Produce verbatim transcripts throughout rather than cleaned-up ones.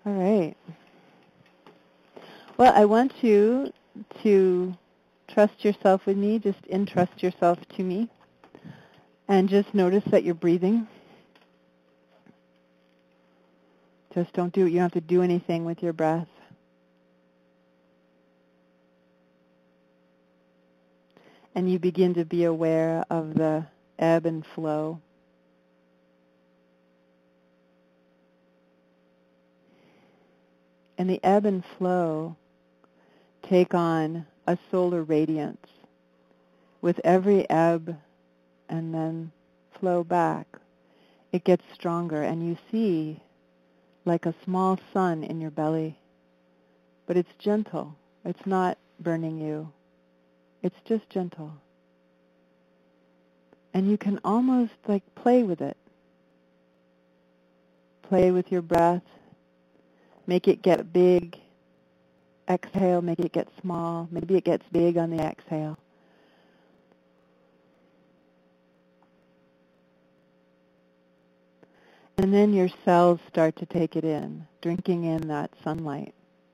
All right. Well, I want you to trust yourself with me, just entrust yourself to me, and just notice that you're breathing. Just don't do it. You don't have to do anything with your breath. And you begin to be aware of the ebb and flow. And the ebb and flow take on a solar radiance. With every ebb and then flow back, it gets stronger, and you see like a small sun in your belly. But it's gentle. It's not burning you. It's just gentle. And you can almost like play with it. Play with your breath. Make it get big. Exhale, make it get small. Maybe it gets big on the exhale. And then your cells start to take it in, drinking in that sunlight.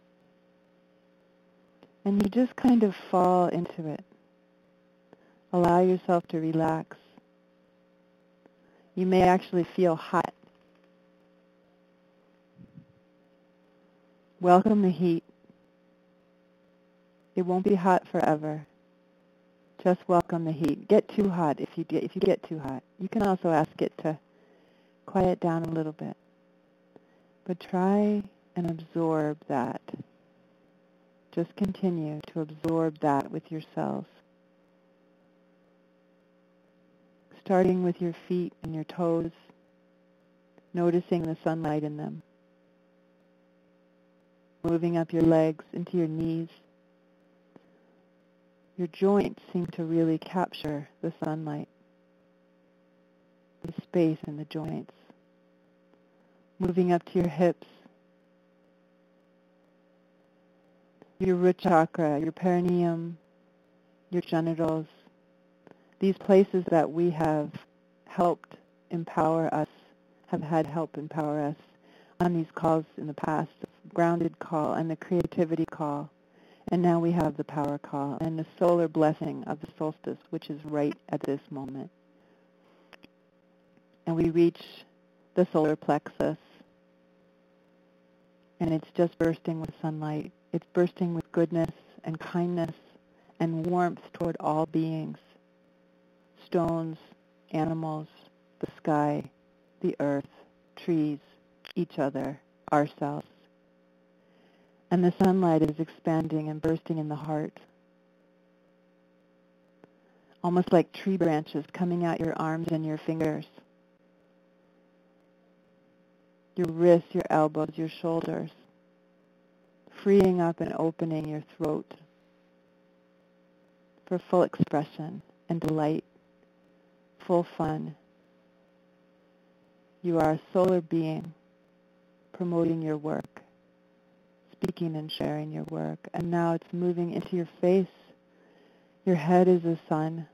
And you just kind of fall into it. Allow yourself to relax. You may actually feel hot. Welcome the heat. It won't be hot forever. Just welcome the heat. Get too hot if you get, if you get too hot. You can also ask it to quiet down a little bit. But try and absorb that. Just continue to absorb that with your cells. Starting with your feet and your toes, noticing the sunlight in them. Moving up your legs into your knees. Your joints seem to really capture the sunlight, the space in the joints. Moving up to your hips, your root chakra, your perineum, your genitals, these places that we have helped empower us, have had help empower us on these calls in the past, the grounded call and the creativity call. And now we have the power call and the solar blessing of the solstice, which is right at this moment. And we reach the solar plexus, and it's just bursting with sunlight. It's bursting with goodness and kindness and warmth toward all beings, stones, animals, the sky, the earth, trees, each other, ourselves. And the sunlight is expanding and bursting in the heart, almost like tree branches coming out your arms and your fingers, your wrists, your elbows, your shoulders, freeing up and opening your throat for full expression and delight, full fun. You are a solar being promoting your work, speaking and sharing your work. And now it's moving into your face. Your head is the sun.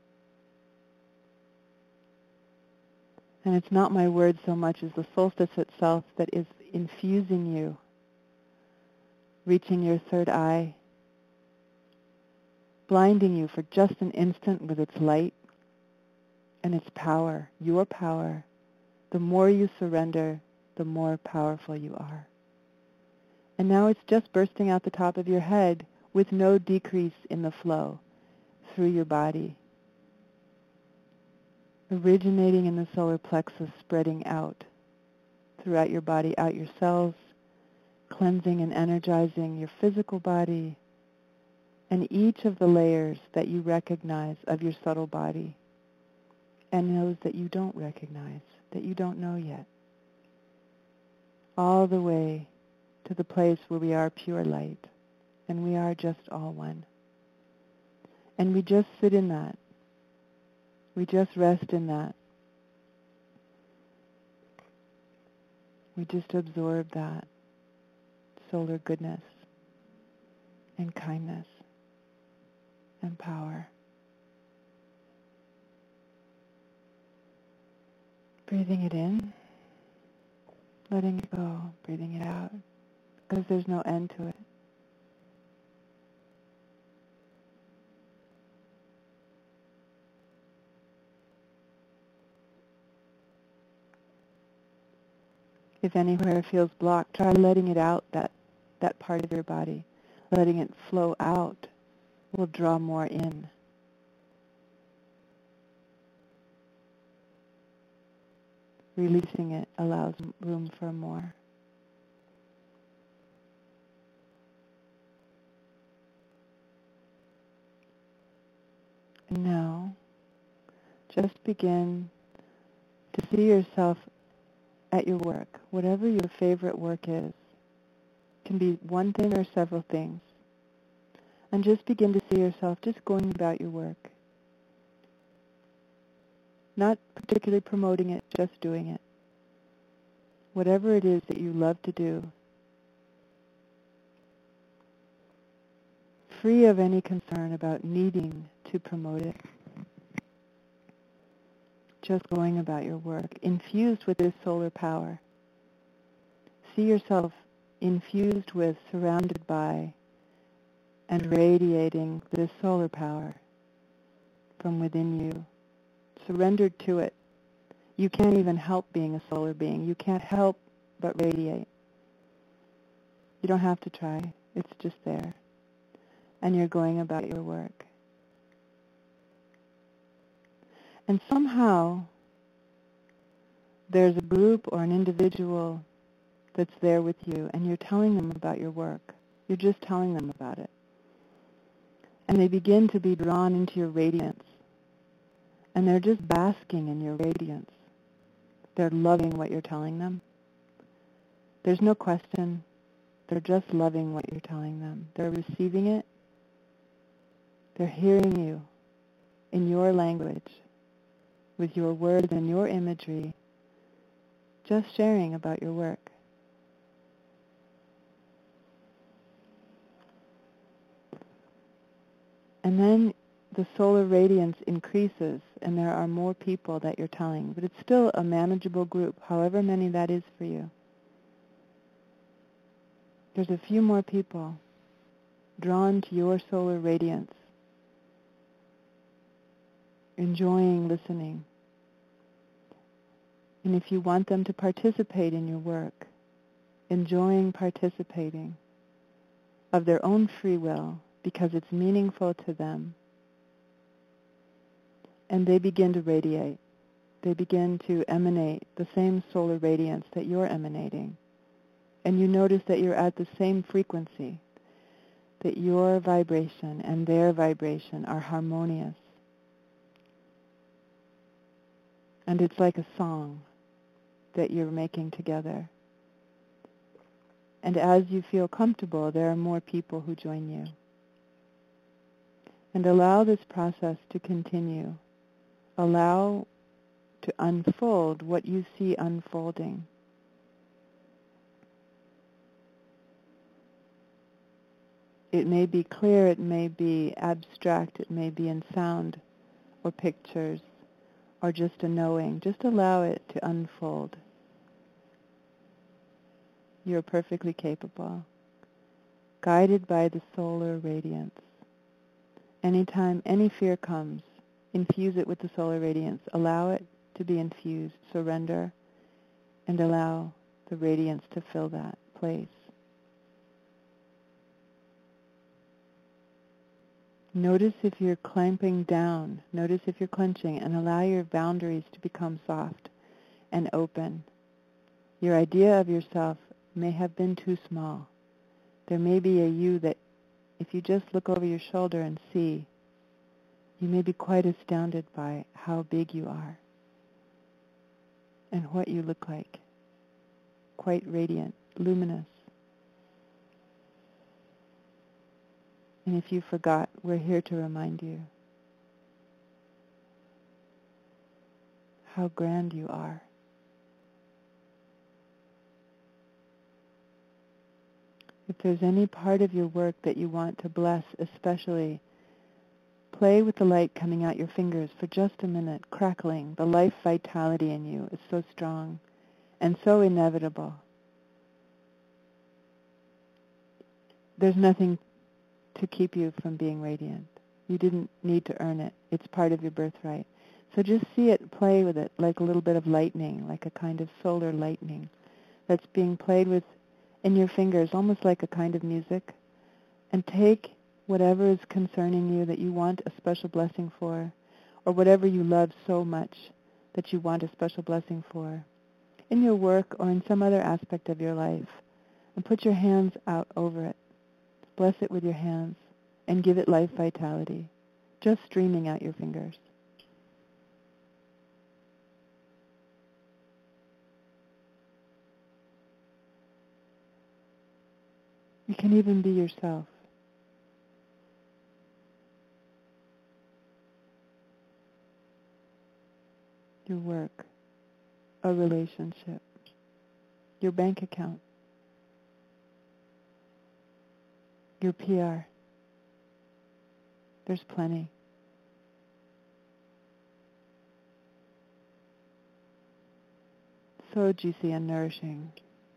And it's not my word so much as the solstice itself that is infusing you, reaching your third eye, blinding you for just an instant with its light and its power, your power. The more you surrender, the more powerful you are. And now it's just bursting out the top of your head with no decrease in the flow through your body. Originating in the solar plexus, spreading out throughout your body, out your cells, cleansing and energizing your physical body and each of the layers that you recognize of your subtle body and those that you don't recognize, that you don't know yet. All the way to the place where we are pure light and we are just all one. And we just sit in that. We just rest in that. We just absorb that solar goodness and kindness and power. Breathing it in, letting it go, breathing it out. because there's no end to it. If anywhere feels blocked, try letting it out, that, that part of your body. Letting it flow out will draw more in. Releasing it allows room for more. And now, just begin to see yourself at your work, whatever your favorite work is. It can be one thing or several things. And just begin to see yourself just going about your work. Not particularly promoting it, just doing it. Whatever it is that you love to do. Free of any concern about needing to promote it. Just going about your work, infused with this solar power. See yourself infused with, surrounded by, and radiating this solar power from within you. Surrendered to it. You can't even help being a solar being. You can't help but radiate. You don't have to try. It's just there. And you're going about your work. And somehow there's a group or an individual that's there with you, and you're telling them about your work. You're just telling them about it. And they begin to be drawn into your radiance. And they're just basking in your radiance. They're loving what you're telling them. There's no question. They're just loving what you're telling them. They're receiving it. They're hearing you in your language, with your words and your imagery, just sharing about your work. And then the solar radiance increases, and there are more people that you're telling. But it's still a manageable group, however many that is for you. There's a few more people drawn to your solar radiance, enjoying listening. And if you want them to participate in your work, enjoying participating of their own free will, because it's meaningful to them. And they begin to radiate. They begin to emanate the same solar radiance that you're emanating. And you notice that you're at the same frequency, that your vibration and their vibration are harmonious. And it's like a song that you're making together. And as you feel comfortable, there are more people who join you. And allow this process to continue. Allow to unfold what you see unfolding. It may be clear, it may be abstract, it may be in sound or pictures or just a knowing. Just allow it to unfold. You're perfectly capable, guided by the solar radiance. Anytime any fear comes, infuse it with the solar radiance. Allow it to be infused. Surrender and allow the radiance to fill that place. Notice if you're clamping down. Notice if you're clenching, and allow your boundaries to become soft and open. Your idea of yourself may have been too small. There may be a you that if you just look over your shoulder and see, you may be quite astounded by how big you are and what you look like. Quite radiant, luminous. And if you forgot, we're here to remind you how grand you are. If there's any part of your work that you want to bless especially, play with the light coming out your fingers for just a minute, crackling. The life vitality in you is so strong and so inevitable. there's nothing to keep you from being radiant. You didn't need to earn it. It's part of your birthright. So just see it, play with it like a little bit of lightning, like a kind of solar lightning that's being played with in your fingers, almost like a kind of music. And take whatever is concerning you that you want a special blessing for, or whatever you love so much that you want a special blessing for, in your work or in some other aspect of your life, and put your hands out over it. Bless it with your hands and give it life vitality, just streaming out your fingers. You can even be yourself. Your work, a relationship, your bank account, your P R. There's plenty. So juicy and nourishing.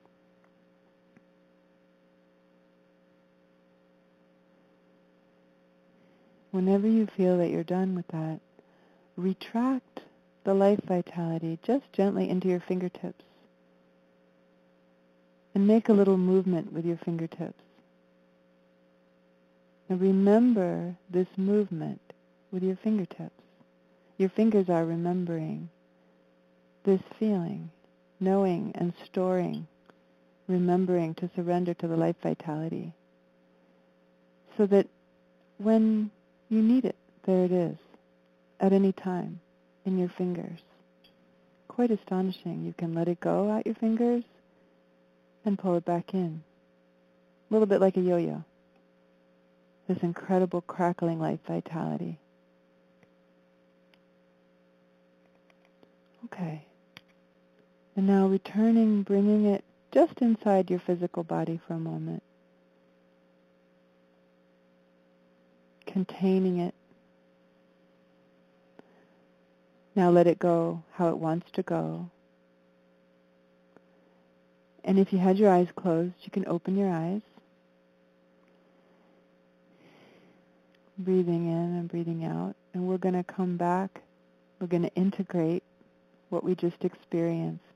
Whenever you feel that you're done with that, retract the life vitality just gently into your fingertips and make a little movement with your fingertips. And remember this movement with your fingertips. Your fingers are remembering this feeling, knowing and storing, remembering to surrender to the life vitality, so that when you need it, there it is, at any time, in your fingers. Quite astonishing. You can let it go out your fingers and pull it back in. A little bit like a yo-yo. This incredible crackling life vitality. Okay. And now returning, bringing it just inside your physical body for a moment. Containing it. Now let it go how it wants to go. And if you had your eyes closed, you can open your eyes. Breathing in and breathing out. And we're going to come back. We're going to integrate what we just experienced